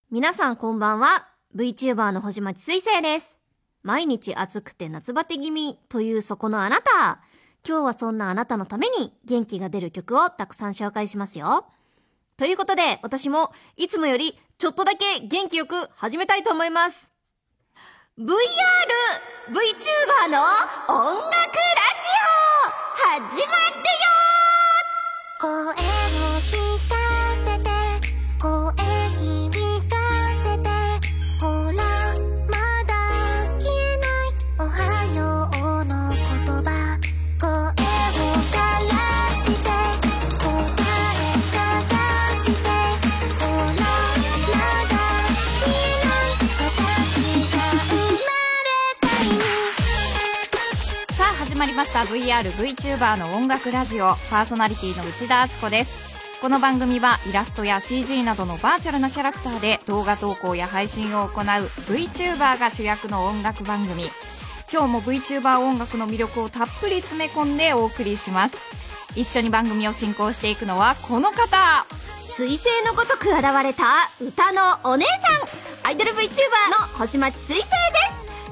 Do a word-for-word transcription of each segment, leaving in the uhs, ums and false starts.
皆さんこんばんは。 VTuber の星町水星です。毎日暑くて夏バテ気味というそこのあなた、今日はそんなあなたのために元気が出る曲をたくさん紹介しますよ。ということで私もいつもよりちょっとだけ元気よく始めたいと思います。 ブイアール VTuber の音楽ラジオ始まるよ。 声を聞かせて、声響かせて、ほらまだ消えないおはようの言葉、声を枯らして答え探して、ほらまだ見えない私が生まれたい。 さあ始まりました ブイアール VTuber の音楽ラジオ、パーソナリティの内田敦子です。この番組はイラストや シージー などのバーチャルなキャラクターで動画投稿や配信を行う VTuber が主役の音楽番組。今日も VTuber 音楽の魅力をたっぷり詰め込んでお送りします。一緒に番組を進行していくのはこの方、 水星のごとく現れた歌のお姉さん、アイドル VTuber の星町水星です。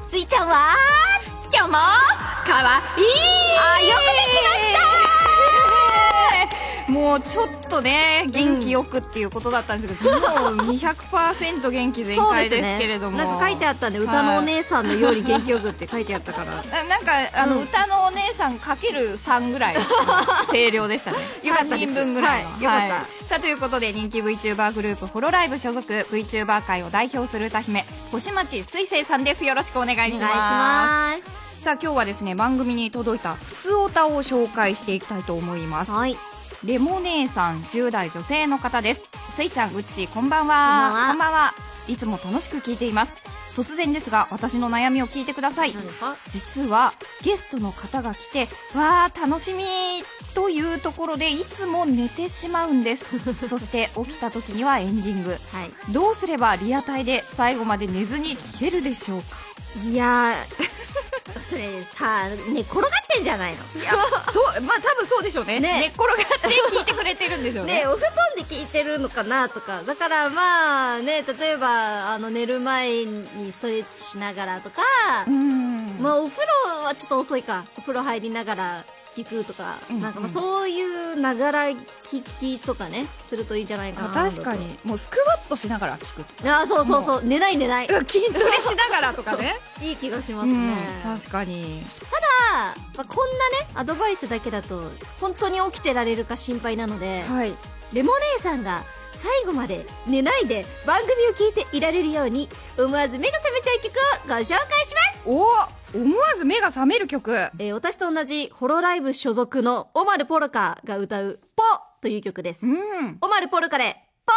水ちゃんは今日もかわいい。 あ、よくできましたもうちょっとね元気よくっていうことだったんですけど、もう にひゃくパーセント 元気全開ですけれども、 ね、なんか書いてあったんで、歌のお姉さんのように元気よくって書いてあったからなんかあの、 うん、 歌のお姉さんかけるさんぐらい声量でしたねよかったです。 さんにんぶんぐらいの、 はい、よかった、 はい、さあということで人気 VTuber グループホロライブ所属 VTuber 界を代表する歌姫星町水星さんです。よろしくお願いします。 お願いします。 さあ今日はですね、番組に届いた普通おたを紹介していきたいと思います。 はい、 レモネーさん、じゅう代女性の方です。スイちゃん、うっちー、こんばんは。こんばんは。いつも楽しく聞いています。突然ですが私の悩みを聞いてください。実はゲストの方が来てわー楽しみというところでいつも寝てしまうんですそして起きた時にはエンディング、はい、どうすればリアタイで最後まで寝ずに聞けるでしょうか。 いやーそれさ、寝転がってんじゃないの。 いやそうまあ多分そうでしょうね。ね、寝っ転がって聞いてくれてるんでしょうね。 ね、お布団で聞いてるのかなとか、だからまあね、例えばあの寝る前にストレッチしながらとか、うん、まあお風呂はちょっと遅いか、お風呂入りながら聞くとか、うんうん、なんかまあそういうながら聞きとかねするといいんじゃないかな。 確かにもうスクワットしながら聞くとか。 あ、そうそうそう、寝ない寝ない筋トレしながらとかねいい気がしますね、 うん、確かに。 ただ、まあ、こんなねアドバイスだけだと本当に起きてられるか心配なので、はい、レモ姉さんが最後まで寝ないで番組を聞いていられるように思わず目が覚めちゃう曲をご紹介します。 お思わず目が覚める曲、 えー、私と同じホロライブ所属のオマルポルカが歌うポという曲です、うん、オマルポルカでポ。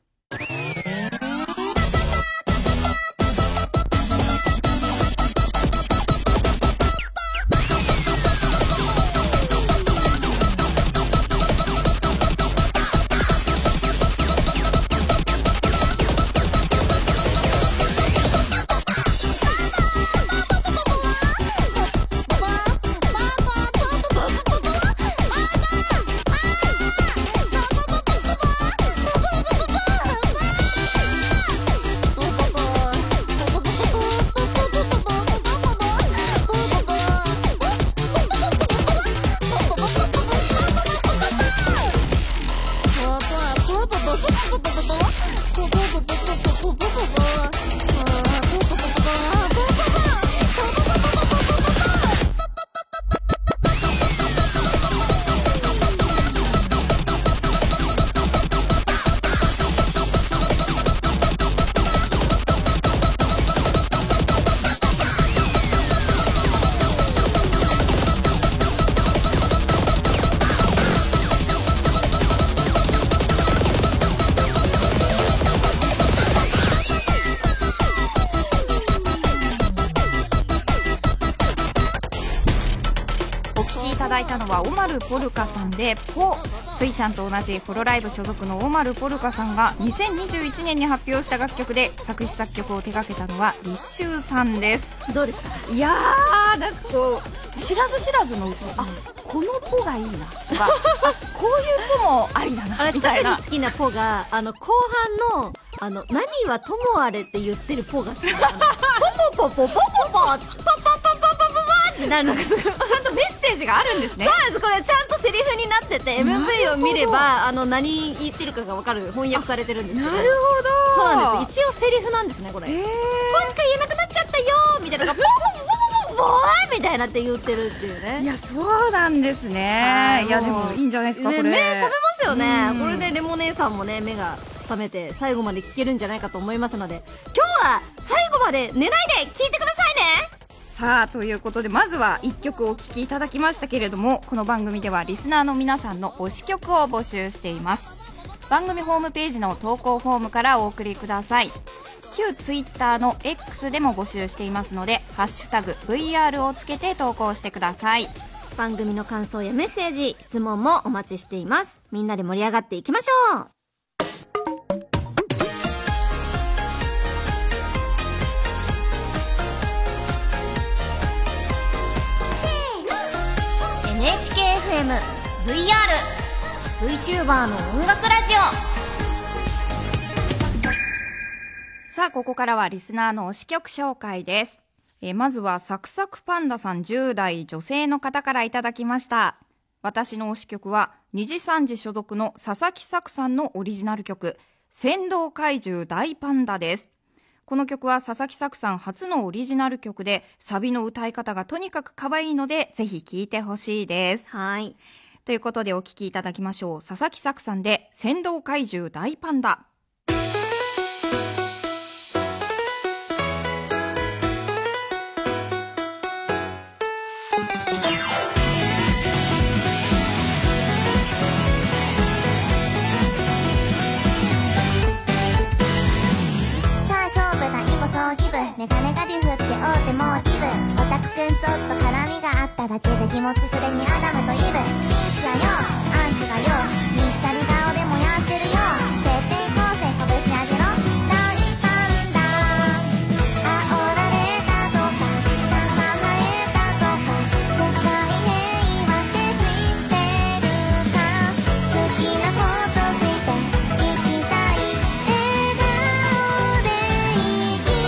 いただいたのはオマルポルカさんでポ。スイちゃんと同じホロライブ所属のオマルポルカさんがにせんにじゅういちねんに発表した楽曲で作詞作曲を手掛けたのは立秋さんです。 どうですか。 いやーなんかこう知らず知らずのうちに、あこのポがいいなとかあこういうポもありだなみたいな。 特に好きなポがあの後半のあの何はともあれって言ってるポが好きなの。ポポポポポポポポポポポポポってなるのがすごい。ちゃんとメッセージがあるんですね。そうなんです。これちゃんとセリフになってて エムブイ を見ればあの何言ってるかが分かる、翻訳されてるんですけど。なるほど。そうなんです。一応セリフなんですねこれ。ポしか言えなくなっちゃったよーみたいなのがポポポポポポーみたいなって言ってるっていうね。 いやそうなんですね。いやでもいいんじゃないですかこれ。 目覚めますよね。これでレモネーさんもね目が覚めて最後まで聞けるんじゃないかと思いますので、今日は最後まで寝ないで聞いてくださいね。 さあということでまずはいっきょくお聴きいただきましたけれども、この番組ではリスナーの皆さんの推し曲を募集しています。番組ホームページの投稿フォームからお送りください。旧ツイッターの X でも募集していますので、ハッシュタグ ブイアール をつけて投稿してください。 番組の感想やメッセージ、質問もお待ちしています。みんなで盛り上がっていきましょう。エヌエイチケーエフエム ブイアール VTuber の音楽ラジオ。 さあここからはリスナーの推し曲紹介です。えー、まずはサクサクパンダさんじゅう代女性の方からいただきました。私の推し曲はにじさんじ所属の佐々木作さんのオリジナル曲仙道怪獣大パンダです。この曲は佐々木作さん初のオリジナル曲で、サビの歌い方がとにかく可愛いのでぜひ聴いてほしいです。 はい。 ということでお聴きいただきましょう。佐々木作さんで仙道怪獣大パンダ。 メガネがディフって大手もうギブ、オタクくんちょっと絡みがあっただけで気持ちすでにアダムとイブ。紳士やよアンチがよにっちゃり顔で燃やしてるよ。設定構成拳上げろ大パンダ。煽られたとか刺されたとか世界平和って知ってるか。好きなことして生きたい笑顔で生き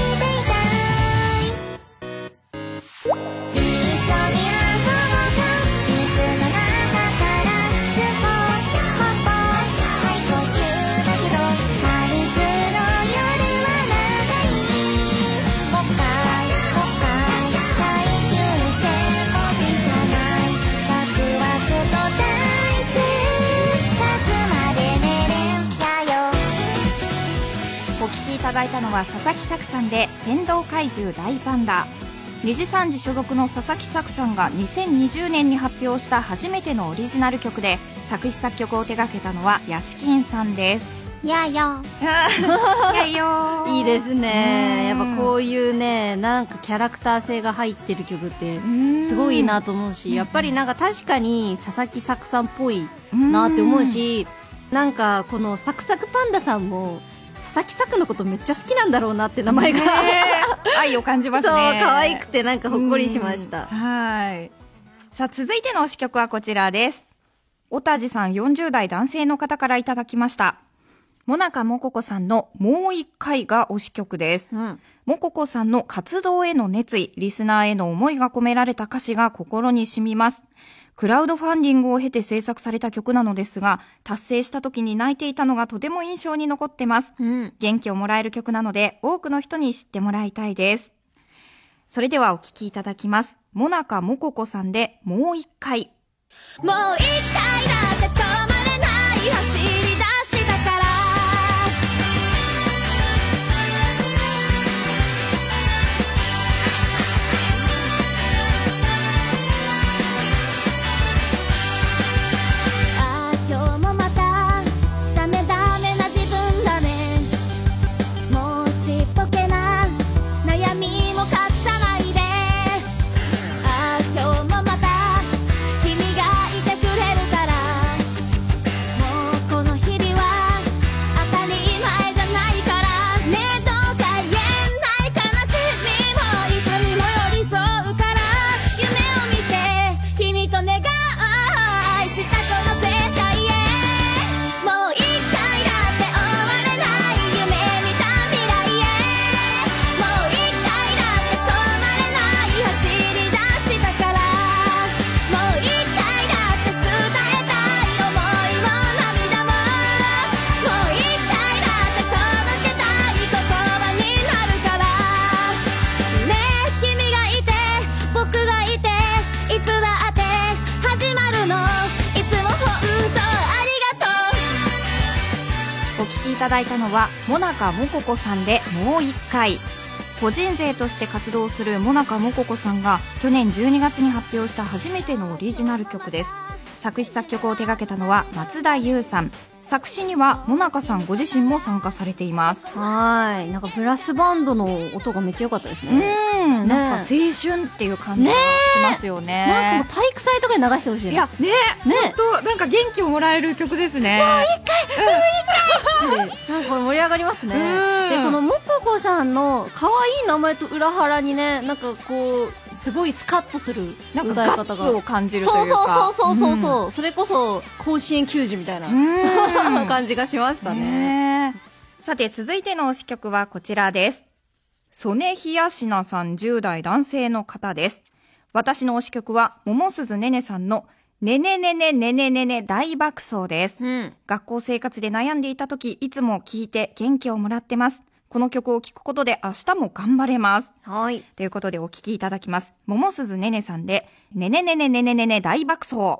いただいたのは佐々木作さんで仙道怪獣大パンダ。にじさんじ所属の佐々木作さんがにせんにじゅうねんに発表した初めてのオリジナル曲で、作詞作曲を手掛けたのはヤシキンさんです。 やよやよいいですね。やっぱこういうね、なんかキャラクター性が入ってる曲ってすごいいいなと思うし、やっぱりなんか確かに佐々木作さんっぽいなって思うし、なんかこのサクサクパンダさんも佐々木作のことめっちゃ好きなんだろうなって名前が、ね、 愛を感じますね。 そう可愛くてなんかほっこりしました。 はい。さあ続いての推し曲はこちらです。おたじさんよんじゅう代男性の方からいただきました。もなかもここさんのもう一回が推し曲です。うん、もここさんの活動への熱意、リスナーへの思いが込められた歌詞が心に染みます。クラウドファンディングを経て制作された曲なのですが、達成した時に泣いていたのがとても印象に残ってます。うん、元気をもらえる曲なので、多くの人に知ってもらいたいです。それではお聴きいただきます。もなかもここさんでもう一回。 もう一回だって止まれない走り出したからこのだいたのはもなかもここさんでもう一回。個人勢として活動するもなかもここさんが去年じゅうにがつに発表した初めてのオリジナル曲です。作詞作曲を手掛けたのは松田優さん。作詞にはもなかさんご自身も参加されています。 はい。なんかブラスバンドの音がめっちゃ良かったですね。 うん、ね、なんか青春っていう感じがしますよね。 なんかもう体育祭とかに流してほしい。 いやね、ね、本当なんか元気をもらえる曲ですね。もう一回、もう一回ってなんかこれ盛り上がりますね。でこのもここさんの可愛い名前と裏腹にね、なんかこうすごいスカッとする歌い方が、 なんかガッツを感じるというか、 そうそうそうそうそう、うん、それこそ甲子園球児みたいな感じがしましたね。 さて続いての推し曲はこちらです。曽根ひやしなさん、じゅう代男性の方です。私の推し曲は桃鈴ねねさんのねねねねねねねね大爆走です、うん、学校生活で悩んでいた時いつも聴いて元気をもらってます。この曲を聴くことで明日も頑張れます。 はい。 ということでお聴きいただきます。桃鈴ねねさんでねねねねねねねね大爆走。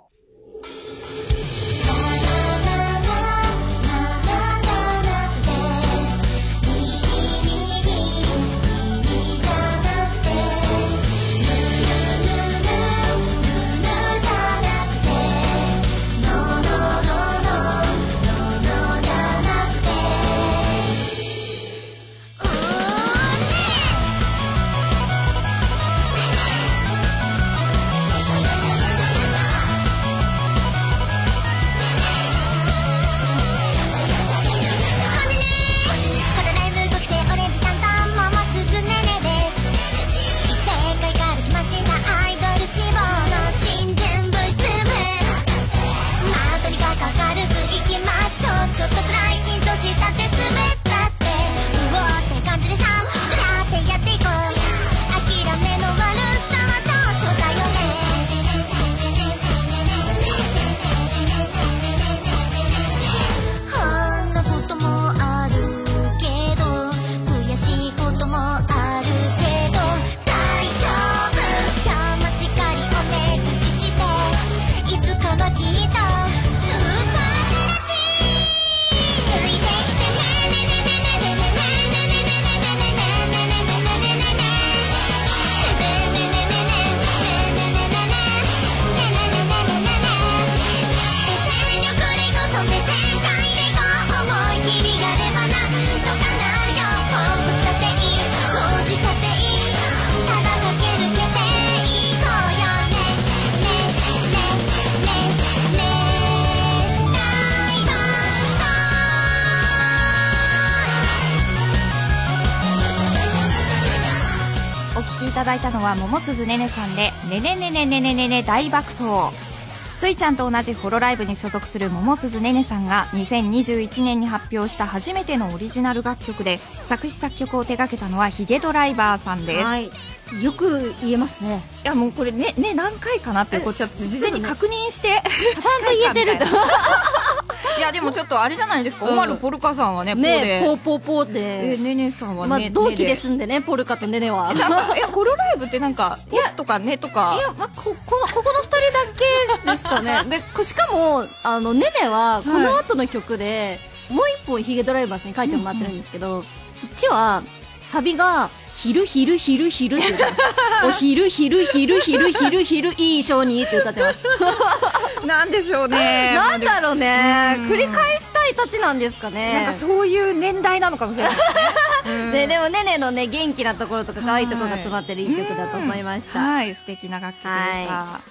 いただいたのは桃鈴ねねさんでねねねねねねねね大爆走。スイちゃんと同じホロライブに所属する桃鈴ねねさんがにせんにじゅういちねんに発表した初めてのオリジナル楽曲で、作詞作曲を手掛けたのはヒゲドライバーさんです。 はい、よく言えますね。 いやもうこれね、ね何回かなってこうちょっと事前に確認して、 ちゃんと言えてるといやでもちょっとあれじゃないですか、うん、オマルポルカさんはね、 ねポーポーポーで、 えねねさんはね、 まあ、同期ですんでね、ポルカとねねは。 いやホロライブってなんかポッとかねとか、 いや、まあ、ここのここのふたりだけですかね。でしかもあのねねはこの後の曲で、はい、もう一本ヒゲドライバーズに書いてもらってるんですけど、うんうん、そっちはサビが昼昼昼昼って歌ってます。お昼昼昼昼昼昼いい性にって歌ってます。 なんでしょうね。 なんだろうね。繰り返したいたちなんですかね。 なんかそういう年代なのかもしれないですね。 で, でもねねのね元気なところとか可愛いところが詰まってるいい曲だと思いました。 はい、素敵な楽曲でした。はい、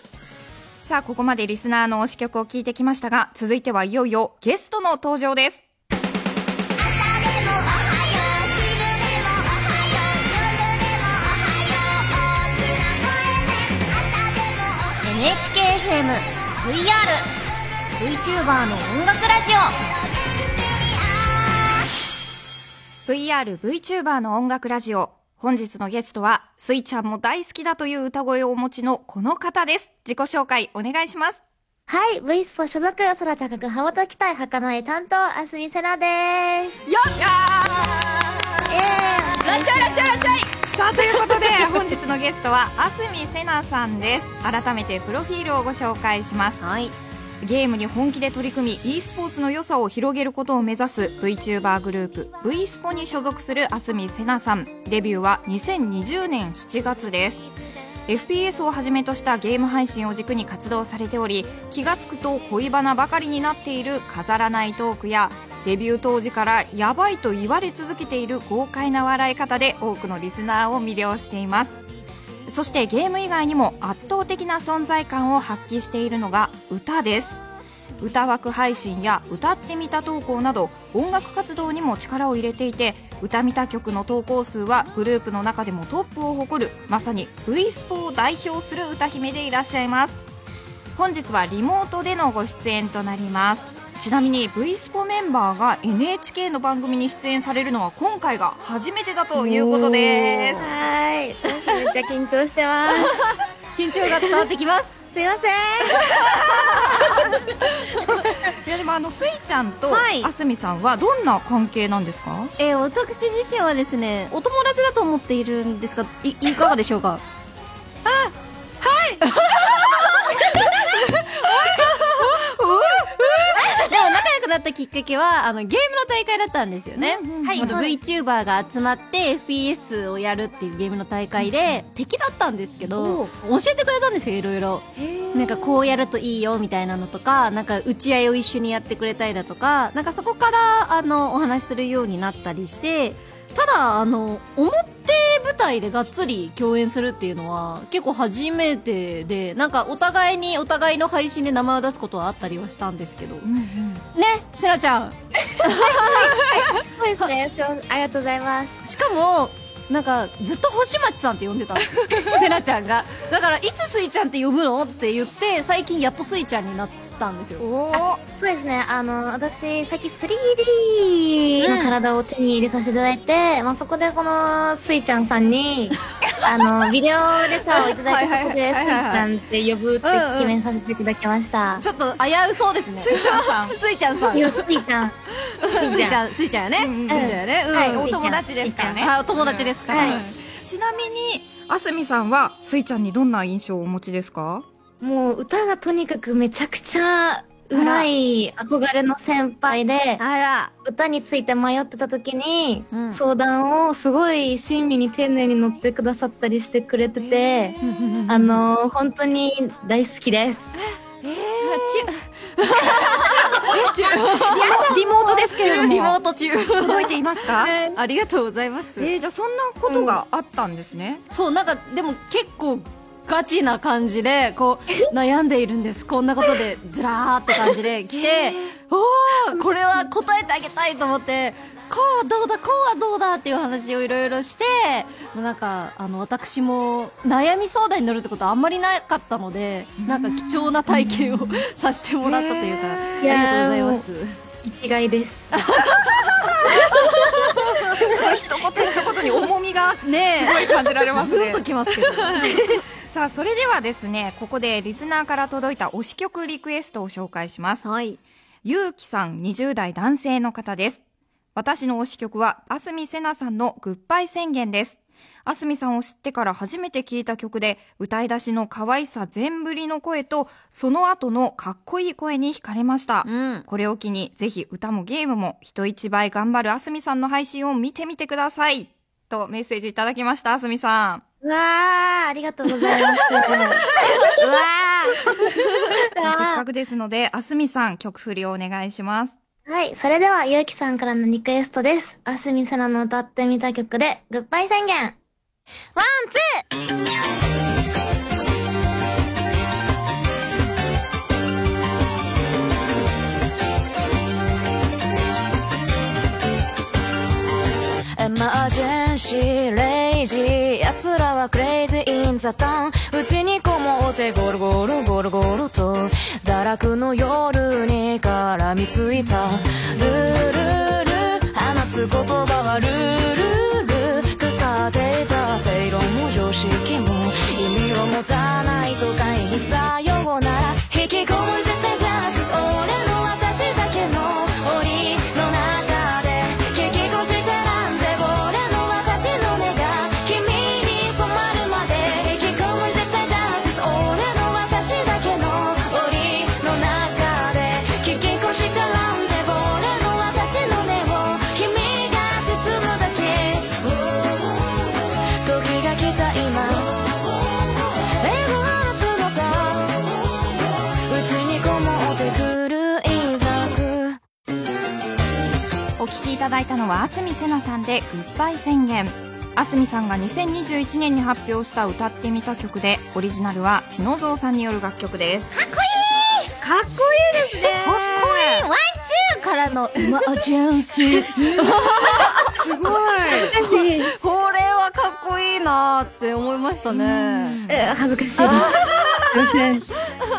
さあここまでリスナーの推し曲を聞いてきましたが、続いてはいよいよゲストの登場です。 エヌエイチケーエフエム ブイアール VTuber の音楽ラジオ ブイアール VTuber の音楽ラジオ。本日のゲストはスイちゃんも大好きだという歌声をお持ちのこの方です。自己紹介お願いします。 はい、V スポ所属、空高く羽ばたきたい儚い担当、あすみせなです。 よっ、えー、らっしゃいらっしゃいらっしゃい。さあということで本日のゲストはあすみせなさんです。改めてプロフィールをご紹介します。 はい、 ゲームに本気で取り組み e スポーツの良さを広げることを目指す VTuber グループ V スポに所属する蓮見瀬奈さん。デビューはにせんにじゅうねんしちがつです。 エフピーエス をはじめとしたゲーム配信を軸に活動されており、気がつくと恋バナばかりになっている飾らないトークや、デビュー当時からヤバいと言われ続けている豪快な笑い方で多くのリスナーを魅了しています。そしてゲーム以外にも圧倒的な存在感を発揮しているのが歌です。歌枠配信や歌ってみた投稿など音楽活動にも力を入れていて、歌見た曲の投稿数はグループの中でもトップを誇る、まさに V スポを代表する歌姫でいらっしゃいます。本日はリモートでのご出演となります。ちなみに V スポメンバーが エヌエイチケー の番組に出演されるのは今回が初めてだということです。 はい、めっちゃ緊張してます緊張が伝わってきます。 すいませんいやでもあのスイちゃんとはいあすみさんはどんな関係なんですか？ えー、私自身はですね、お友達だと思っているんですが、いいかがでしょうか？あ、はいでも仲良くなったきっかけはあのゲームの大会だったんですよね。 はいあの VTuber が集まって エフピーエス をやるっていうゲームの大会で敵だったんですけど、教えてくれたんですよ、いろいろ。なんかこうやるといいよみたいなのとか、なんか打ち合いを一緒にやってくれたりだとか、なんかそこからあのお話しするようになったりして、ただあの表舞台でがっつり共演するっていうのは結構初めてで、なんかお互いにお互いの配信で名前を出すことはあったりはしたんですけど、 うんうん、 ね、せなちゃんそうですね、ありがとうございます。 しかもなんかずっと星町さんって呼んでたせなちゃんが。だからいつスイちゃんって呼ぶのって言って、最近やっとスイちゃんになったんですよ。 おそうですね、あの私最近 スリーディー の体を手に入れさせていただいて、うん、まあ、そこでこのスイちゃんさんにあのビデオレターをいただいたことでスイちゃんって呼ぶって決めさせていただきました。 ちょっと危うそうですね。スイちゃんさんスイちゃんさんいや、スイちゃんスイちゃんスイちゃんやね、スイちゃんやね、うん、 はい、お友達ですからね。 はい、お友達ですから、 うん、はい。ちなみにあすみさんはスイちゃんにどんな印象をお持ちですか？ もう歌がとにかくめちゃくちゃうまい憧れの先輩で、 あら、 歌について迷ってた時に、 うん、 相談をすごい親身に丁寧に乗ってくださったりしてくれてて、あのー、本当に大好きです。 えー、ちゅリモートですけれども、リモート中届いていますか？ ありがとうございます。 えー、じゃあそんなことがあったんですね。 うん、そう、なんかでも結構ガチな感じでこう悩んでいるんです、こんなことでずらーって感じで来て、おー、これは答えてあげたいと思って、こうどうだこうはどうだっていう話をいろいろして、もうなんかあの私も悩み相談に乗るってことはあんまりなかったので、なんか貴重な体験をさせてもらったというか、ありがとうございます。 生きがいです一言一言に重みがねすごい感じられますね。 ずっときますけどさあ、それではですね、ここでリスナーから届いた推し曲リクエストを紹介します。 はい。 ゆうきさん、にじゅう代男性の方です。私の推し曲はあすみせなさんのグッバイ宣言です。あすみさんを知ってから初めて聞いた曲で、歌い出しの可愛さ全振りの声とその後のかっこいい声に惹かれました。うん、これを機にぜひ歌もゲームも人一倍頑張るあすみさんの配信を見てみてくださいとメッセージいただきました。あすみさん、 うわー、ありがとうございますうわーせっかくですのであすみさん、曲振りをお願いします。 はい、それではゆうきさんからのリクエストです。あすみせなの歌ってみた曲でグッバイ宣言。 ワンツーエマージェンシーレイジー、奴らはクレイジーインザタウン、うちにこもってゴロゴロゴロゴロと堕落の夜に絡みついた。ルールル放つ言葉はルールル、腐っていた正論も常識も意味を持たない都会にさようなら、引きこもり絶対じゃなく俺の私だけの檻の中で聞き越してなんぜ俺の私の目が君に染まるまで、引きこもり絶対じゃなく俺の私だけの檻の中ただいたのは蓮見瀬那さんでグッバイ宣言。蓮見さんがにせんにじゅういちねんに発表した歌ってみた曲で、オリジナルは知野蔵さんによる楽曲です。 かっこいいかっこいいですね。 かっこいい。ワンツーからのイマージェンシーすごい。 これはかっこいいなーって思いましたね。 え、恥ずかしいです。すいません。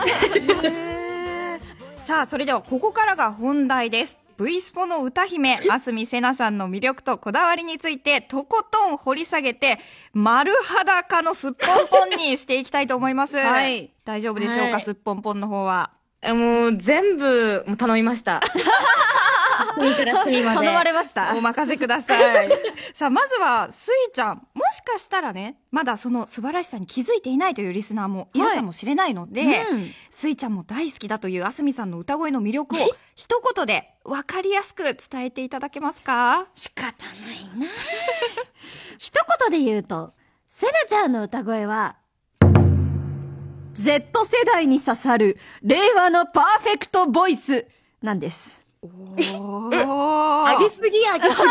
さあ、それではここからが本題です。V スポの歌姫、蓮見瀬那さんの魅力とこだわりについて、とことん掘り下げて、丸裸のすっぽんぽんにしていきたいと思います。 はい。 大丈夫でしょうか、 はい、 すっぽんぽんの方は。 もう全部もう頼みました。隅から隅まで。 頼まれました。 お任せください。さあ、まずは、スイちゃん。もしかしたらね、まだその素晴らしさに気づいていないというリスナーもいるかもしれないので、はい、うん、スイちゃんも大好きだという蓮見さんの歌声の魅力を一言で分かりやすく伝えていただけますか？ 仕方ないな一言で言うと、セナちゃんの歌声は、Z 世代に刺さる令和のパーフェクトボイスなんです。 おー。 上げすぎ上げす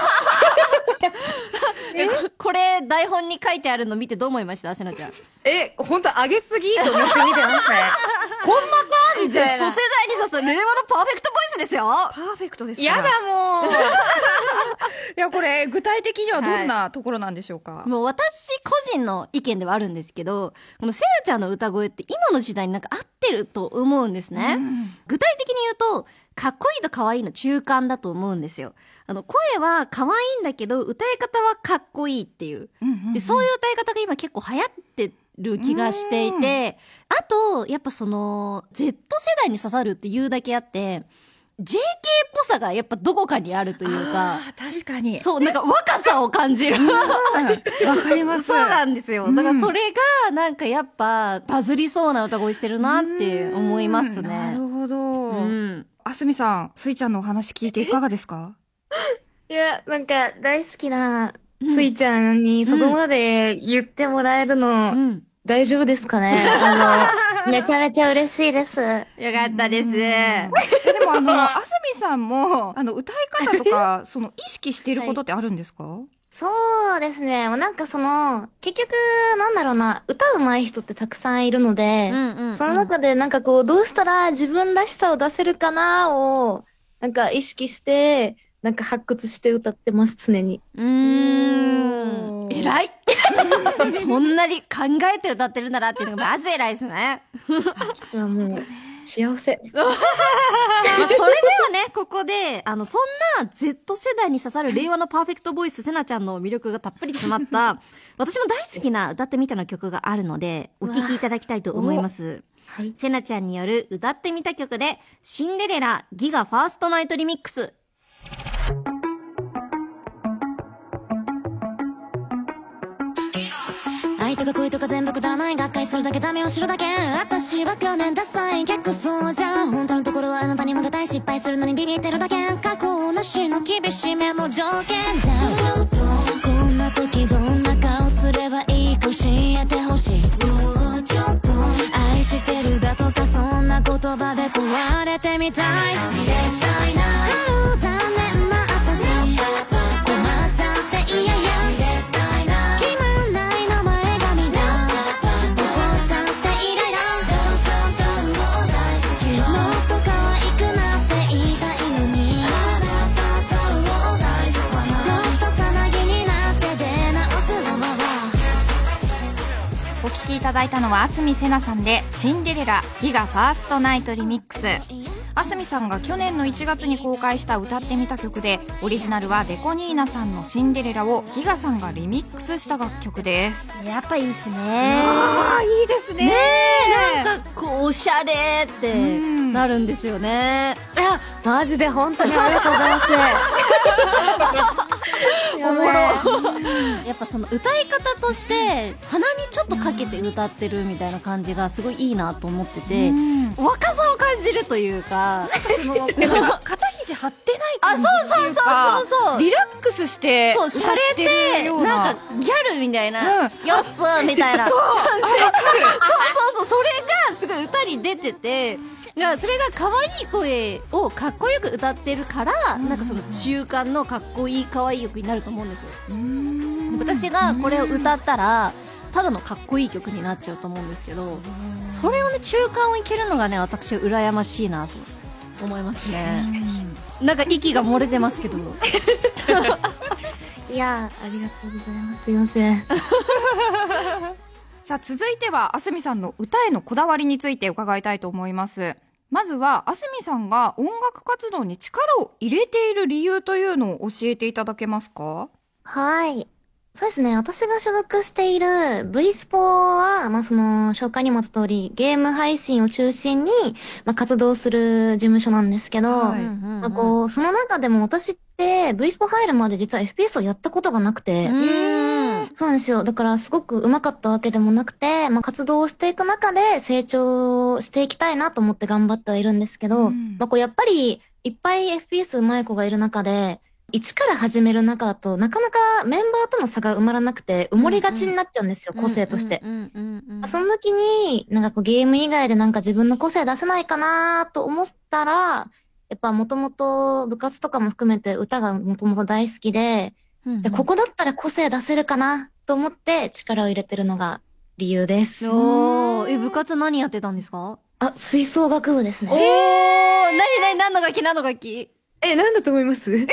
ぎ。これ台本に書いてあるの見てどう思いました？セナちゃん。 え、ほんと上げすぎと思って見てましたね。ほんまかみたいな。 Z 世代に刺さる令和のパーフェクトボイスですよ。 パーフェクトですか？ やだもう。 いや、これ具体的にはどんなところなんでしょうか？はい、 もう私個人の意見ではあるんですけど、このセナちゃんの歌声って今の時代になんか合ってると思うんですね。うん、具体的に言うと、かっこいいと可愛いの中間だと思うんですよ。あの、声は可愛いんだけど、歌い方はかっこいいっていう。うんうんうん、で、そういう歌い方が今結構流行ってる気がしていて、あと、やっぱその、Z 世代に刺さるっていうだけあって、ジェーケー っぽさがやっぱどこかにあるというか。 あ、確かに。 そう、なんか若さを感じる。 わかります。 そうなんですよ。だからそれがなんかやっぱバズりそうな歌声してるなって思いますね。 なるほど。 うん。 蓮見さん、スイちゃんのお話聞いていかがですか？ いや、なんか大好きなスイちゃんにそこまで言ってもらえるの、うん、大丈夫ですかね？あの、めちゃめちゃ嬉しいです。よかったです。 え、でもあの、蓮見さんも、あの、歌い方とか、その、意識していることってあるんですか？はい、 そうですね。なんかその、結局、なんだろうな、歌うまい人ってたくさんいるので、うんうんうん、その中でなんかこう、どうしたら自分らしさを出せるかなを、なんか意識して、なんか発掘して歌ってます、常に。 うーん。偉いそんなに考えて歌ってるならっていうのがまず偉いですね。 いや、もう、幸せ。 まあそれではね、ここで、あの、そんな Z 世代に刺さる令和のパーフェクトボイス、セナちゃんの魅力がたっぷり詰まった、私も大好きな歌ってみたの曲があるので、お聴きいただきたいと思います。はい。セナちゃんによる歌ってみた曲で、シンデレラギガファーストナイトリミックス。愛とか恋とか全部くだらない、がっかりするだけダメを知るだけ、私は去年ダサい結構そうじゃん、本当のところはあなたにモテたい、失敗するのにビビってるだけ、過去なしの厳しめの条件じゃん、こんな時どんな顔すればいいか教えてほしい、もうちょっと愛してるだとかそんな言葉で壊れてみたい、知りたいな、残念な私困っちゃっていやいや、 お聴きいただいたのは蓮見瀬那さんでシンデレラギガファーストナイトリミックス。蓮見さんが去年のいちがつに公開した歌ってみた曲で、オリジナルはデコニーナさんのシンデレラをギガさんがリミックスした楽曲です。 やっぱいいっすね。 ああ、いいですね。 ねえ、なんかこうおしゃれってなるんですよね。 いや、マジで本当にありがとうございます。 おもろ。やっぱその歌い方として鼻にちょっとかけて歌ってるみたいな感じがすごいいいなと思ってて、若さを感じるというか、 その肩肘チ張ってないあ、 感そうじっていうか、 そうそうそうそう。 リラックスしてそう、 歌っ洒落てるて、 ような。 なんか、ギャルみたいな、 うんよっすーみたいな。 そう、わかる。 そうそうそう、それがすごい歌に出てて、じゃあそれが可愛い声をかっこよく歌ってるから、 うんなんかその中間のかっこいい可愛い曲になると思うんですよ。 うーん私がこれを歌ったら、ただのかっこいい曲になっちゃうと思うんですけど、それをね、中間をいけるのがね、私は羨ましいなと思いますね。なんか息が漏れてますけど。 いやー、ありがとうございます。すいません。 さあ、続いてはあすみさんの歌へのこだわりについて伺いたいと思います。まずはあすみさんが音楽活動に力を入れている理由というのを教えていただけますか？ はい。そうですね。私が所属している V スポは、まあ、その、紹介にもあった通り、ゲーム配信を中心に、まあ、活動する事務所なんですけど、 はいまあ、こう、その中でも私って V スポ入るまで実は エフピーエス をやったことがなくて、 うんそうなんですよ。だからすごく上手かったわけでもなくて、まあ、活動をしていく中で成長していきたいなと思って頑張ってはいるんですけど、 うんまあ、こうやっぱりいっぱい エフピーエス 上手い子がいる中で、一から始める中だとなかなかメンバーとの差が埋まらなくて埋もりがちになっちゃうんですよ、個性として。 うんうんうんうんその時に、なんかこうゲーム以外でなんか自分の個性出せないかなと思ったら、やっぱもともと部活とかも含めて歌がもともと大好きで、 うんじゃあここだったら個性出せるかなと思って力を入れてるのが理由です。 おー、え、部活何やってたんですか？ あ、吹奏楽部ですおー、 ね。 なになに何の楽器何の楽器？ え、なんだと思いますトランペッ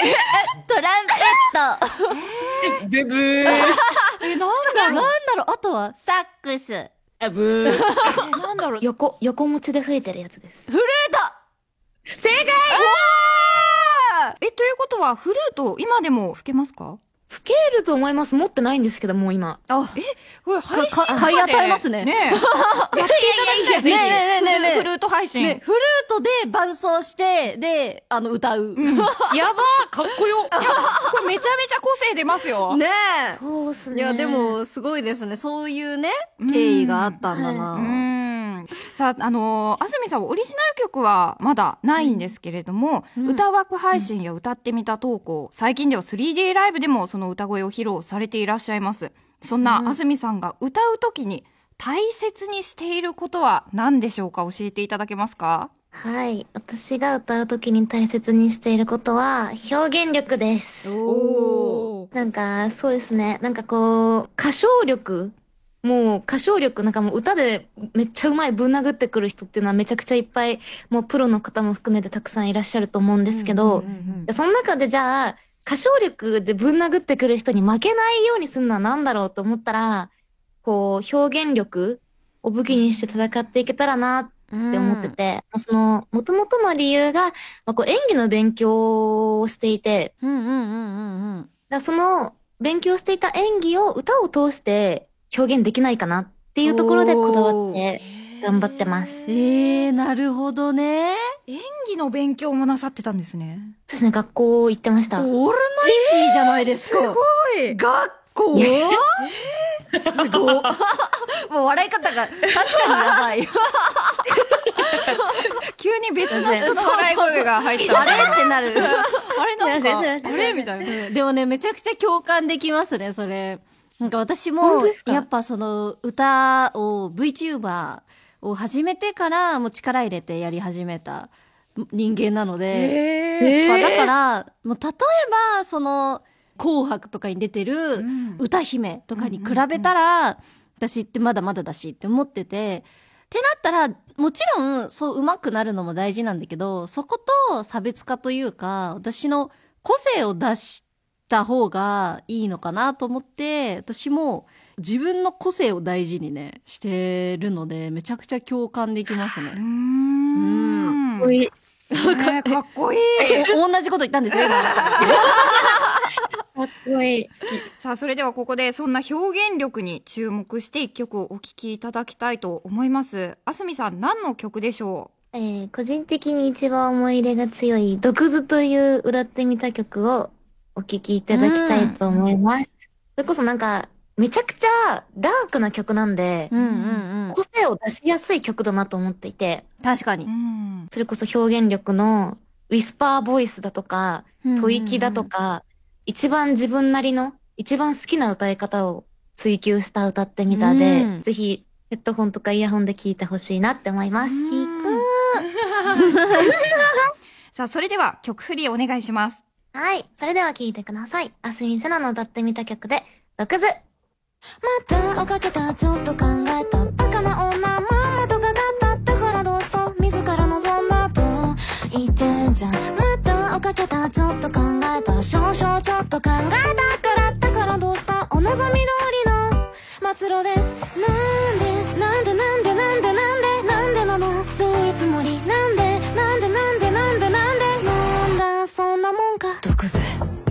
ト。 ブブー。 え、なんなんだろう、あとはサックス。 あ、ブー。 え、なんだろう。 横、横持ちで吹いてるやつです。 フルー正解え、ということはフルート今でも吹けますか？ 吹けると思います。持ってないんですけど、もう今。 ト。あ、 これ配信か買い与えますねねえ。やっていただきたい。ぜひねえねえねえねえねえフルート配信。 ね、フルートで伴奏して、で、あの、歌う。ねやばー、かっこよ。 これめちゃめちゃ個性出ますよ。 え。 そうっすね。 いや、でも、すごいですね。そういうねうん、 経緯があったんだうな。 ん。さあ、あのー、あすみさんオリジナル曲はまだないんですけれども、 うん歌枠配信や歌ってみた投稿、最近では スリーディー ライブでもその歌声を披露されていらっしゃいます。そんなあすみさんが歌うときに大切にしていることは何でしょうか？教えていただけますか？ はい。私が歌うときに大切にしていることは、表現力です。 おー。 なんか、そうですね。なんかこう、歌唱力もう歌唱力、なんかもう歌でめっちゃうまいぶん殴ってくる人っていうのはめちゃくちゃいっぱい、もうプロの方も含めてたくさんいらっしゃると思うんですけど、その中でじゃあ、歌唱力でぶん殴ってくる人に負けないようにするのは何だろうと思ったら、こう、表現力を武器にして戦っていけたらなって思ってて、まあその、元々の理由が、まあ、こう演技の勉強をしていて、 うんうんうんうんうん。 だからその勉強していた演技を歌を通して表現できないかなっていうところでこだわって頑張ってます。そうえー、なるほどね。 演技の勉強もなさってたんですね。 ですね、学校行ってました。 オールマイティーじゃないですか。すごい。学校すごい。もう笑い方が確かにやばい。 急に別の人の笑い声が入った。 あれってなる。 あれなんか、 すいませんすいませんあれみたいな。 でもね、めちゃくちゃ共感できますね、それ。なんか私も本当です、かやっぱその歌を VTuber を始めてからもう力入れてやり始めた人間なので、 えまあだから、もう例えばその紅白とかに出てるん歌姫とかに比べたら、私ってまだまだだしって思ってて、ってなったら、もちろんそう上手くなるのも大事なんだけど、そこと差別化というか、私の個性を出した方がいいのかなと思って、私も自分の個性を大事にね、してるので、めちゃくちゃ共感できますうーね。 ん。 かっこいい。 ねかっこいい。 お同じこと言ったんですよ、今。 かっこいい。 さあ、それではここでそんな表現力に注目して一曲お聴きいただきたいと思います。あすみさん、何の曲でしょえー、個人的に一番思い入れが強い、毒図という歌ってみた曲をお聴きいただきたいと思います。それこそなんか、めちゃくちゃダークな曲なんで、 うんうんうん。 個性を出しやすい曲だなと思っていて、 確かにう？う。ん。 それこそ表現力のウィスパーボイスだとか、吐息だとか、一番自分なりの、一番好きな歌い方を追求した歌ってみたで、 うんぜひヘッドホンとかイヤホンで聴いてほしいなって思います。 聞く。 さあ、それでは曲振りお願いします。 はい。それでは聴いてください。あすみせなの歌ってみた曲で、毒図。 またをかけたちょっと考えたバカな女まんまとかかっただからどうした自ら望んだと言ってんじゃんまたをかけたちょっと考えた少々ちょっと考えたからだからどうしたお望み通りの末路ですなんでなんでなんでなんでなんでなんでなのどういうつもりなんでなんでなんでなんでなんでなんだそんなもんか毒ぜ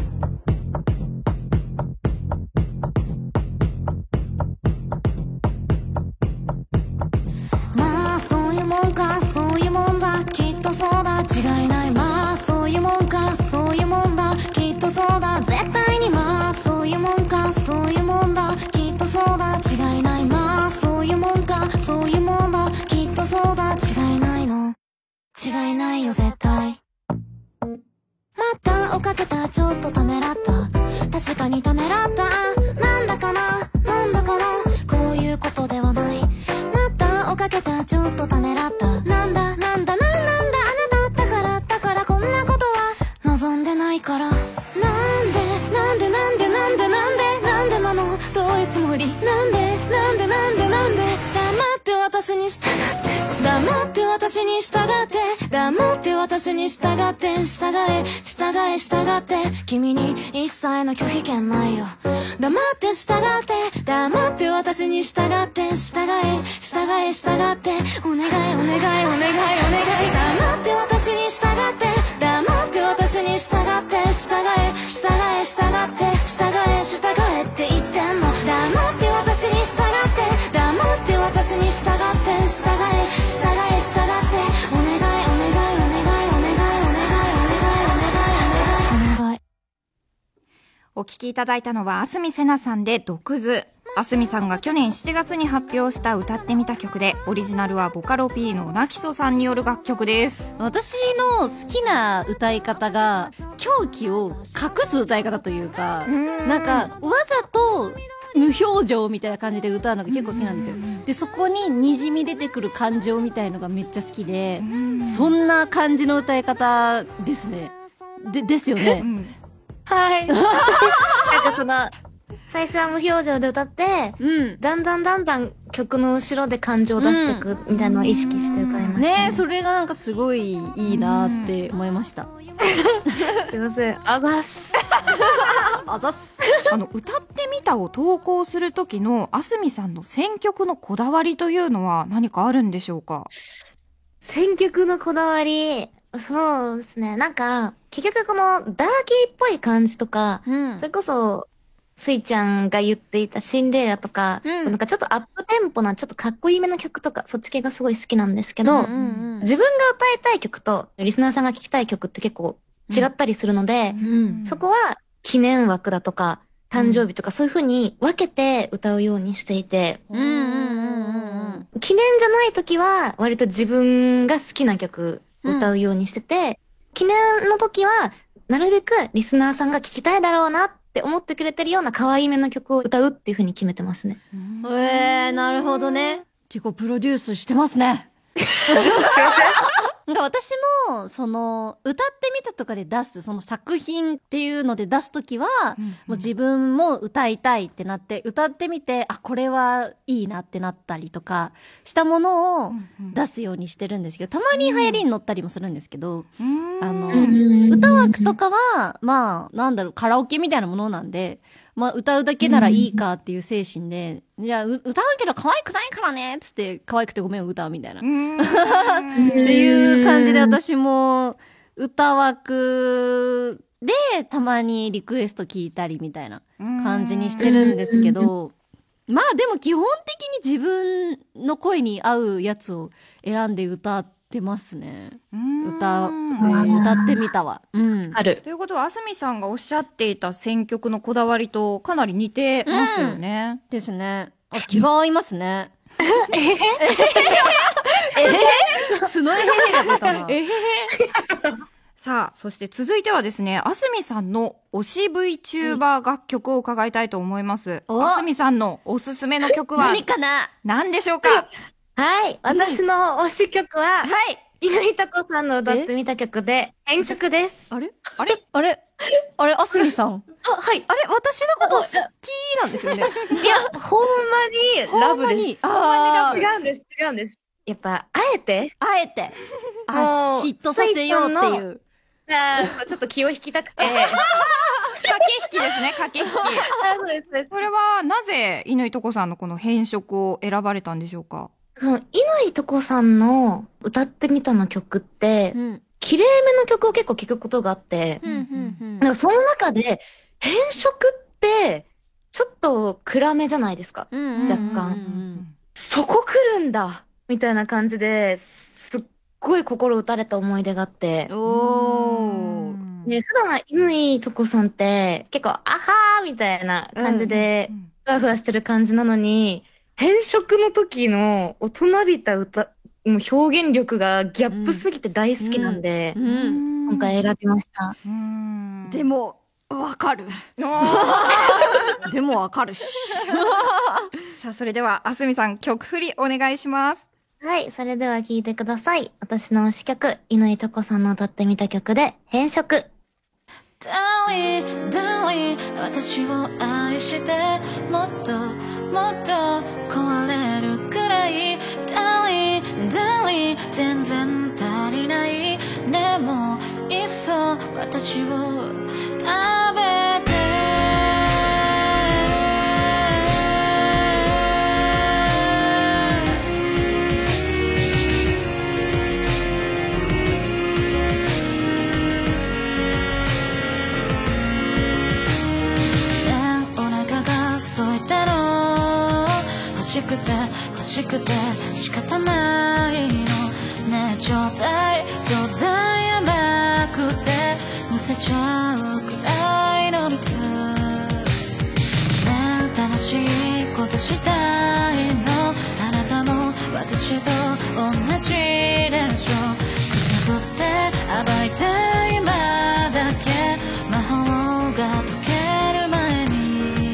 まあそういうもんかそういうもんだきっとそうだ違いないまあそういうもんかそういうもんだきっとそうだ絶対にまあそういうもんかそういうもんだきっとそうだ違いないまあそういうもんかそういうもんだきっとそうだ違いないの違いないよ絶対またをかけたちょっとためらった確かにためらったなんだかななんだかなこういうことではないまたをかけたちょっとためらったなんだなんだなんなんだあなただからだからこんなことは望んでないからなんでなんでなんでなんでなんでなんでなのどういうつもりなんでなんでなんでなんで黙って私に従って黙って私に従って黙って私に従って従え従え従って君に一切の拒否権ないよ黙って従って黙って私に従って従え従え従ってお願いお願いお願いお願い黙って私に従って黙って私に従って従え従え従って従え従えって言ってんの黙って私に従って黙って私に従って従え従え従ってお願いお願いお願いお願いお願いお願いお願いお願いお聴きいただいたのはあすみせなさんで毒図。あすみさんが去年しちがつに発表した歌ってみた曲で、オリジナルはボカロ P のなきそさんによる楽曲です。 私の好きな歌い方が狂気を隠す歌い方というか、なんかわざと無表情みたいな感じで歌うのが結構好きなんですよ。でそこににじみ出てくる感情みたいのがめっちゃ好きで、そんな感じの歌い方ですね。でですよね。 はい。なんかその、最初は無表情で歌って、 うん。 だんだんだんだん曲の後ろで感情を出していくみたいなのを意識して歌いましたね。 ねえ、それがなんかすごいいいなって思いました。 すいません。あざっす。 あざっす。 あの、歌ってみたを投稿する時のあすみさんの選曲のこだわりというのは何かあるんでしょうか？ 選曲のこだわり、そうですね。なんか、結局このダーキーっぽい感じとか、 うん。 それこそ、スイちゃんが言っていたシンデレラとか、 うんなんかちょっとアップテンポな、ちょっとかっこいいめの曲とか、そっち系がすごい好きなんですけど、 うんうんうん、 自分が歌いたい曲と、リスナーさんが聴きたい曲って結構違ったりするので、 うんそこは記念枠だとか、誕生日とかそういう風に分けて歌うようにしていて、 うんうんうんうん記念じゃない時は割と自分が好きな曲歌うようにしてて、記念の時はなるべくリスナーさんが聴きたいだろうなって思ってくれてるような可愛いめの曲を歌うっていう風に決めてますね。 うん。えー、なるほどね。自己プロデュースしてますね。なんか私も、その、歌ってみたとかで出す、その作品っていうので出すときは、 うんうんもう自分も歌いたいってなって、歌ってみて、あ、これはいいなってなったりとか、したものを出すようにしてるんですけど、たまに流行りに乗ったりもするんですけど、あの、歌枠とかは、まあ、なんだろう、カラオケみたいなものなんで、まあ、歌うだけならいいかっていう精神で、いや、う歌うけど可愛くないからねっつって、可愛くてごめん歌うみたいな。っていう感じで私も歌枠でたまにリクエスト聞いたりみたいな感じにしてるんですけど、まあでも基本的に自分の声に合うやつを選んで歌ってますね。歌、歌ってみたわ。うん。 ある。 ということはあすみさんがおっしゃっていた選曲のこだわりとかなり似てますよね。 ですね。あ、気が合いますね。えへへ。えへへ。素のえへへが出たな。 えへへ。 さあ、そして続いてはですね、あすみさんの推し VTuber 楽曲を伺いたいと思います。 おあすみさんのおすすめの曲は何かな何でしょうか？ はい。私の推し曲は、 はい。 犬井とこさんの歌ってみた曲で、変色です。 あれあれあれあれ、あすみさん。 あ、はい。 あれ私のこと好きなんですよね。 いや、ほんまにラブです。 あー違うんです、違うんです。やっぱ、あえて、 あえて。あ、 もう嫉妬させようっていう。 あーちょっと気を引きたくて。 駆け引きですね、駆け引き。 あそうですそうですこれは、なぜ、乾とこさんのこの変色を選ばれたんでしょうか？ その、乾とこさんの歌ってみたの曲って、 うん。 綺麗めの曲を結構聴くことがあって、 うん、うん、うん。 なんかその中で、変色って、ちょっと暗めじゃないですか。 うん若干うんそこ来るんだみたいな感じで、すっごい心打たれた思い出があってうん。。おー。 で、普段、乾とこさんって、結構、あはーみたいな感じで、ふわふわしてる感じなのに、変色の時の大人びた歌、もう表現力がギャップすぎて大好きなんで、 う。 うんん今回選びました。 うんでも、わかる。でもわかるし。 さあ、それでは、あすみさん、曲振りお願いします。 はい、それでは聴いてください。私の推し曲、乾とこさんの歌ってみた曲で、変色。 Darling, darling 私を愛してもっともっと壊れるくらい Darling, darling 全然足りないでもいっそ私を食べて欲しくて欲しくて仕方ないのねえちょうだいちょうだい甘くてむせちゃうくらいの蜜ねえ楽しいことしたいのあなたも私と同じでしょくすぶって暴いて今だけ魔法が解ける前に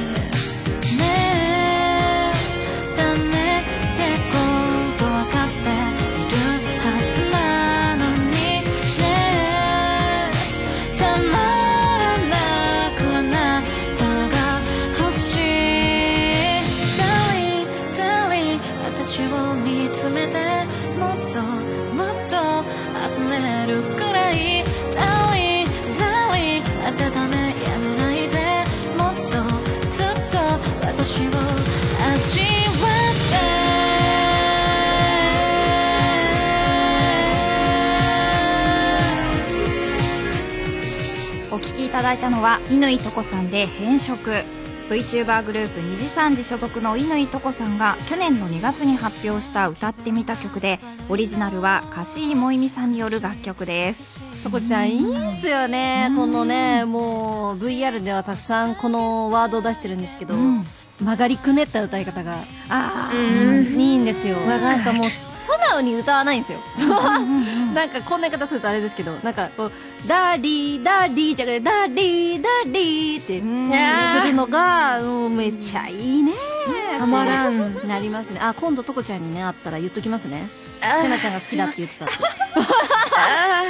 お聴きいただいたのは乾とこさんで変色。 VTuber グループにじさんじ所属の乾とこさんが去年のにがつに発表した歌ってみた曲で、オリジナルは樫井萌美さんによる楽曲です。 とこちゃんいいんすよね。このね、もう ブイアール ではたくさんこのワードを出してるんですけど、 うん曲がりくねった歌い方があうんいいんですよ。なんかもう素直に歌わないんですよ。なんかこんな言い方するとあれですけど、なんかこうダリーダリーじゃなくてダリーダリーってするのがもうめっちゃいいね。 たまらん。 なりますね。あ、今度とこちゃんにね会ったら言っときますね。 あせなちゃんが好きだって言ってたって。 あ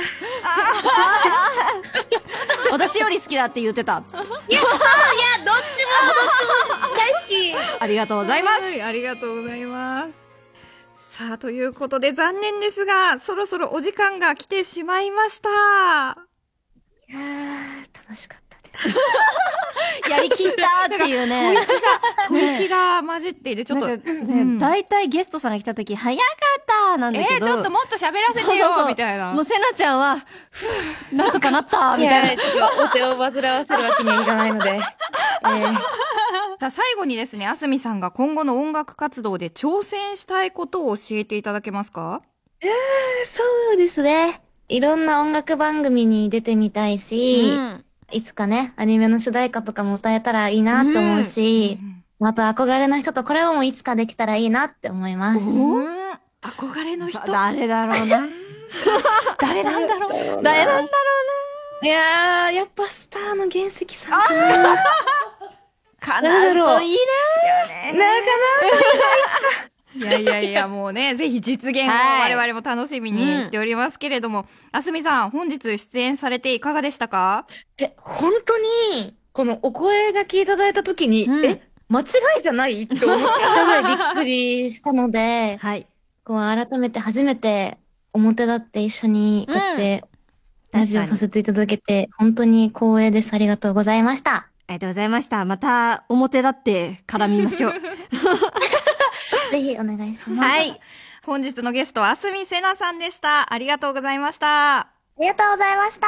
私より好きだって言ってたっつって。 いや、どっちも、どっちも大好き。 ありがとうございます。 はい、ありがとうございます。さあ、ということで残念ですが、そろそろお時間が来てしまいました。 いやー、楽しかったです。 やりきったっていうね。 吐息が混じっている、ちょっと。 なんかね、 うん大体ゲストさんが来た時早かったなんだえー、 けど。 ちょっともっと喋らせてよそうそうそうみたいな。 もうせなちゃんは、ふぅ、なんとかなったみいや、 たいな。 ちょっとお手を煩わせるわけにはいかないので。えー、 さあ最後にですね、あすみさんが今後の音楽活動で挑戦したいことを教えていただけますか？ そうですね。いろんな音楽番組に出てみたいし、 うんいつかね、アニメの主題歌とかも歌えたらいいなって思うし、また憧れの人とコラボもいつかできたらいいなって思います。 お憧れの人さ。誰だろうな。 誰なんだろう。 誰なんだろいやー、やっぱスターの原石さんかな。 かなるといいな。なかいやいやいや、もうね、ぜひ実現を我々も楽しみにしておりますけれども、あすみさん、本日出演されていかがでしたか？ え、本当に、このお声がけいただいたときに、 うんえ、間違いじゃないって思ったぐらいびっくりしたので、 はい。 こう改めて初めて表立って一緒にこうやってラジオさせていただけて、本当に光栄です。ありがとうございました。 ありがとうございました。また表立って絡みましょう。 ぜひお願いします。 はい。 本日のゲストはあすみせなさんでした。ありがとうございました。 ありがとうございました。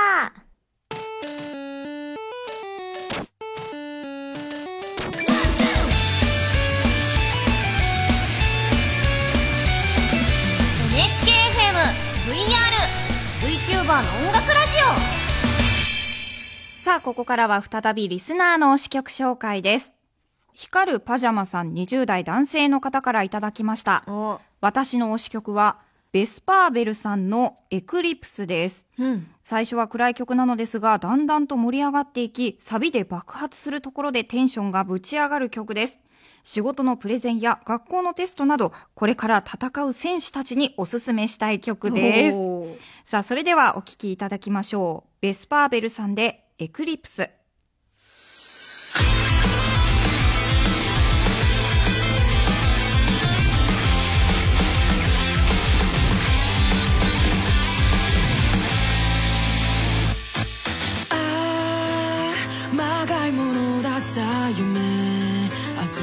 エヌエイチケーエフエム ブイアール VTuber の音楽ラジさあ、ここからは再びリスナーの推し曲紹介です。光るパジャマさんにじゅう代男性の方からいただきました。 オ。 私の推し曲は、ベスパーベルさんのエクリプスです。 うん。 最初は暗い曲なのですが、だんだんと盛り上がっていき、サビで爆発するところでテンションがぶち上がる曲です。仕事のプレゼンや学校のテストなど、これから戦う選手たちにおすすめしたい曲です。さあ、それではお聴きいただきましょう。ベスパーベルさんでエクリプス。 まがいものだった夢、あと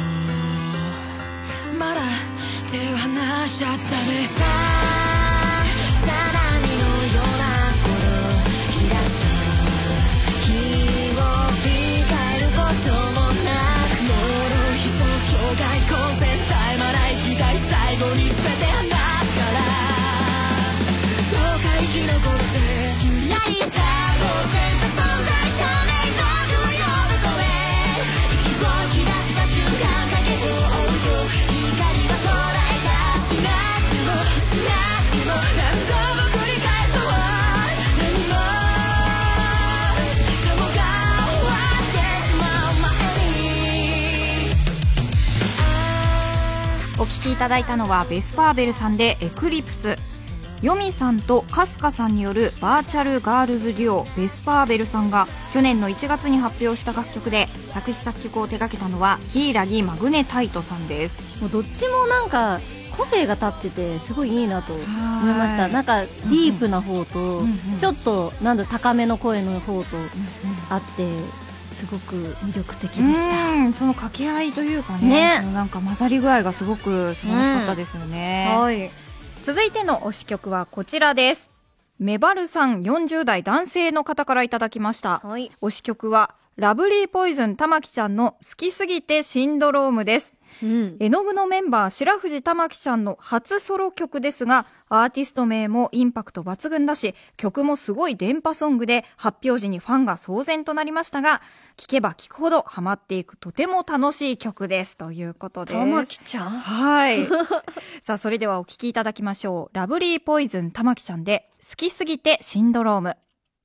まだ手を離しちゃったね。さあさらにのような頃気がした日を振り返ることもなく、もろひと境界混然絶え間ない時代、最後に全て離すからどうか生き残ってゆらりした当然と存在少年お聴きいただいたのはベスパーベルさんでエクリプス。ヨミさんとカスカさんによるバーチャルガールズデュオベスパーベルさんが去年のいちがつに発表した楽曲で、作詞作曲を手掛けたのは柊マグネタイトさんです。 もうどっちもなんか個性が立っててすごいいいなと思いました。なんかディープな方と、 うんうん、 ちょっとなんだ高めの声の方とあって、すごく魅力的でした。 うん、その掛け合いというかね、 ね、 なんか混ざり具合がすごく素晴らしかったですよね。 うん、はい。 続いての推し曲はこちらです。メバルさんよんじゅう代男性の方からいただきました。 はい。 推し曲はラブリーポイズン玉木ちゃんの好きすぎてシンドロームです。 うん、 絵の具のメンバー白藤玉木ちゃんの初ソロ曲ですが、アーティスト名もインパクト抜群だし、曲もすごい電波ソングで発表時にファンが騒然となりましたが、聴けば聴くほどハマっていくとても楽しい曲ですということです。 玉木ちゃん、 はいさあ、それではお聴きいただきましょう。ラブリーポイズン玉木ちゃんで好きすぎてシンドローム。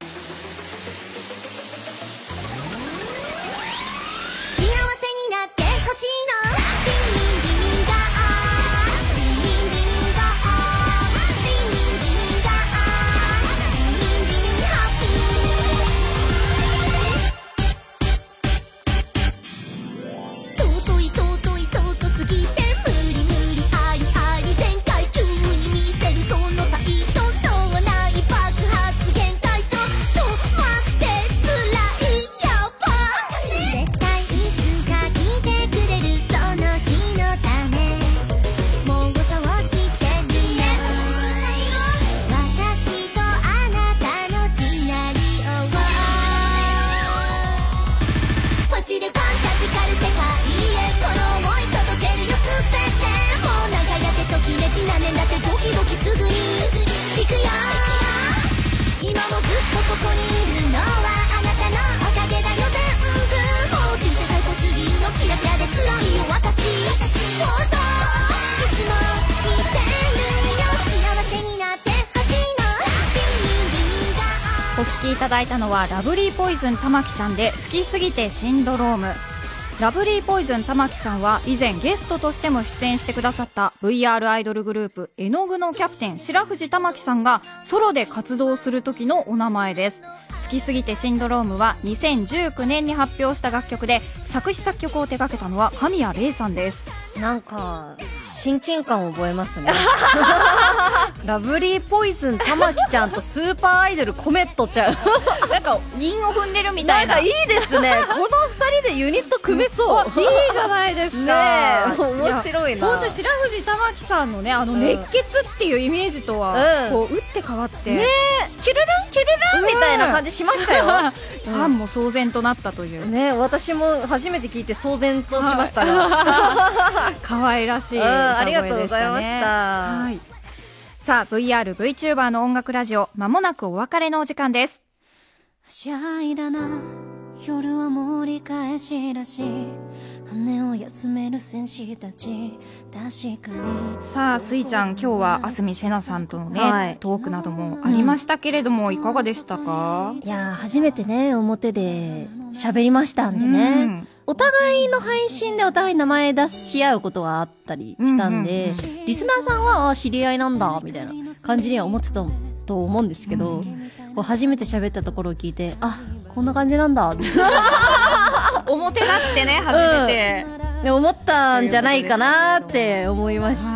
幸せになってほしいの、リンリンリンリンガー、リンリンリンリンガー、リンリンリンリンガー、リンリンリンリンハッピー。尊い尊い尊すぎて無理無理ありあり全開、急に見せるその態度、脳はない爆発限界、ちょっと待って辛いやばい、絶対いつか来てくれるその日のため、もうそうしてるよ、私とあなたのシナリオを星でファンタジカル世界へこの想い届けるよ、すべてもう長やけときめきなねんだってドキドキすぐに行くよ、今もずっとここにいるのはあなたのおかげだよ、全部もう人生最高すぎるの、キラキラで強いよ私、そうそういつも見てるよ、幸せになってきいただいたのはラブリーポイズン玉木ちゃんで好きすぎてシンドローム。ラブリーポイズン玉木さんは以前ゲストとしても出演してくださった ブイアール アイドルグループ絵の具のキャプテン白藤玉木さんがソロで活動する時のお名前です。好きすぎてシンドロームはにせんじゅうきゅうねんに発表した楽曲で、作詞作曲を手掛けたのは神谷玲さんです。 なんか親近感を覚えますね。ラブリーポイズン玉木ちゃんとスーパーアイドルコメットちゃん。 なんか韻を踏んでるみたいな。 なんかいいですね。この二人でユニット組めそう。 いいじゃないですか。 ねえ、面白いな。 本当に白藤玉木さんのね、あの熱血っていうイメージとは、うん、こう打って変わってねえ、キュルルンキュルルンみたいな感じしましたよ。 ファンも騒然となったという。 ね、私も初めて聞いて騒然としましたが。 可愛らしい歌声でしたね。ありがとうございました。はい。さあ ブイアール VTuber の音楽ラジオ、まもなくお別れのお時間です。 はしゃいだな、夜は盛り返しだし、羽を休める戦士たち、確かに。 さあスイちゃん、今日はあすみせなさんとのね、はい、トークなどもありましたけれども、うん、いかがでしたか？ いや初めてね表で喋りましたんでね、うん、お互いの配信でお互い名前出し合うことはあったりしたんで、うんうんうん、リスナーさんはあ知り合いなんだみたいな感じには思ってたと思うんですけど、うん、こう初めて喋ったところを聞いて、あこんな感じなんだって表だってね初めて、 うん、で思ったんじゃないかなって思いました。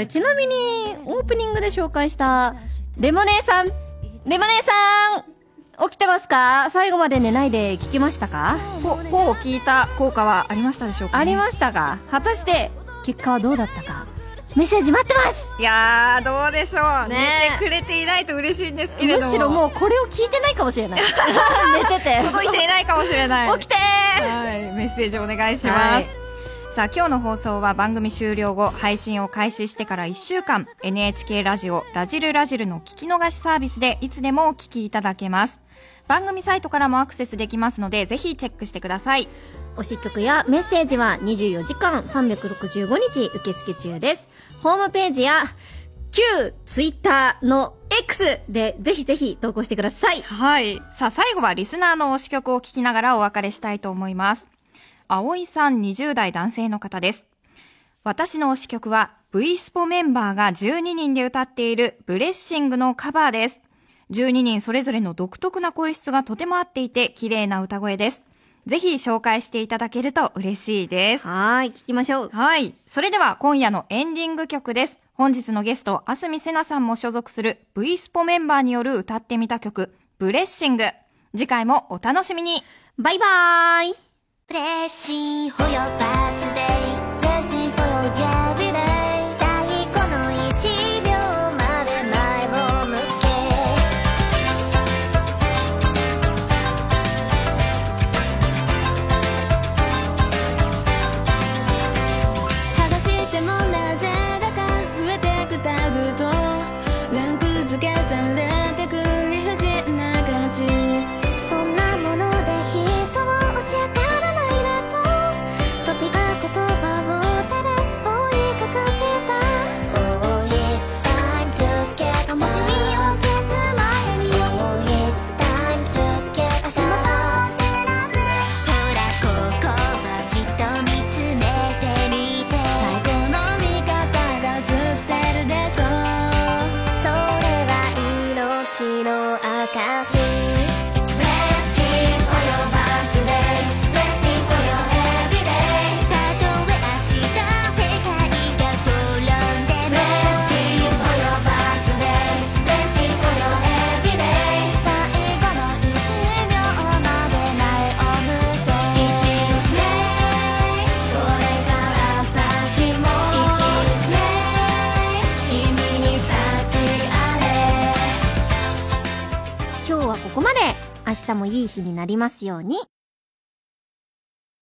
ちなみにオープニングで紹介したレモネーさん、レモネーさん起きてますか？最後まで寝ないで聞きましたか？ こうを聞いた効果はありましたでしょうか、ね、 ありましたか？果たして結果はどうだったか、メッセージ待ってます。 いやーどうでしょう、ね、寝てくれていないと嬉しいんですけれども、 むしろもうこれを聞いてないかもしれない。寝てて届いていないかもしれない。 起きてー、 はい、メッセージお願いします、はい。さあ今日の放送は番組終了後、配信を開始してからいっしゅうかん エヌエイチケー ラジオラジルラジルの聞き逃しサービスでいつでもお聞きいただけます。番組サイトからもアクセスできますので、ぜひチェックしてください。 推し曲やメッセージはにじゅうよじかんさんびゃくろくじゅうごにち受付中です。ホームページや旧ツイッターの X でぜひぜひ投稿してください。 はい。さあ最後はリスナーの推し曲を聞きながらお別れしたいと思います。葵さんにじゅう代男性の方です。私の推し曲は V スポメンバーがじゅうににんで歌っているブレッシングのカバーです。じゅうににんそれぞれの独特な声質がとても合っていて綺麗な歌声です。ぜひ紹介していただけると嬉しいです。 はい、聞きましょう。 はい。それでは今夜のエンディング曲です。本日のゲスト、あすみせなさんも所属する V スポメンバーによる歌ってみた曲、ブレッシング。次回もお楽しみに。 バイバーイ。 Blessing for your birthday, blessing for your everyday. 最後のいちびょうまで前を向け。剥がしてもなぜだか増えてくタグとランク付けされてく理不尽な価値。そんなもので人を押し上がらないでと飛びが言葉を手で覆い隠した。 Oh it's time to get 灯火を消す前に Oh it's time to get 足元を照らす。ほらここはじっと見つめてみて。最高の味方が映ってるでしょ。それは命の証。 今日はここまで。明日もいい日になりますように。